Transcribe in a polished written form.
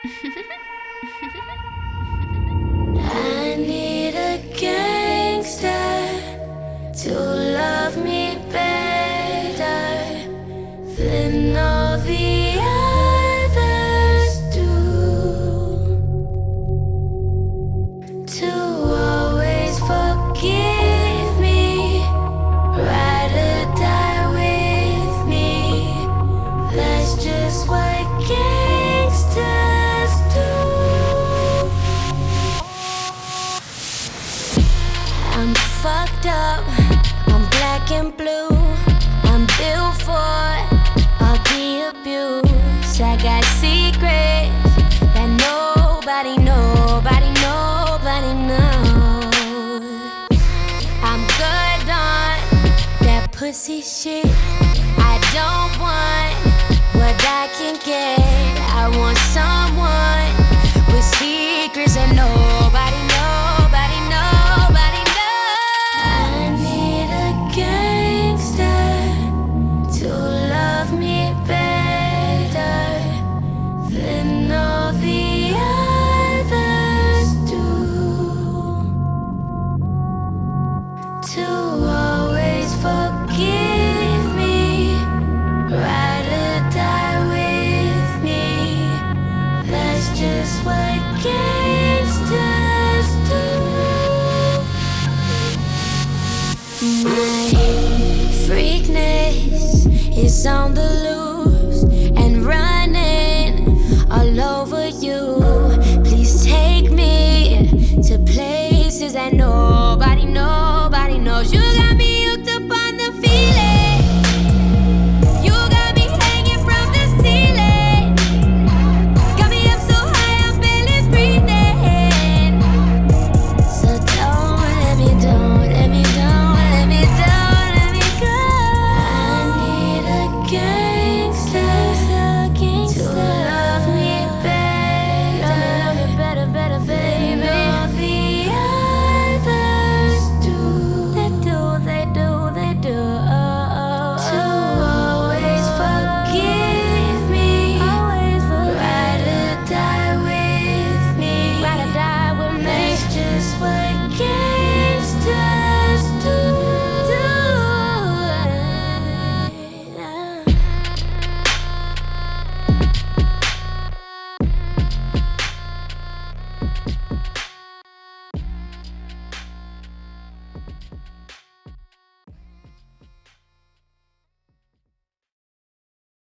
I need a gangster to love me better than all the others do, to always forgive me, ride or die with me. That's just what gangsters do. I'm fucked up, I'm black and blue, I'm built for all the abuse. I got secrets that nobody knows. I'm good on that pussy shit. I don't want what I can get. I want someone with secrets that nobody knows. I need a gangster to love me better than all the others do, to always forgive me, ride or die with me. That's just what gangsters do. My freakness is on the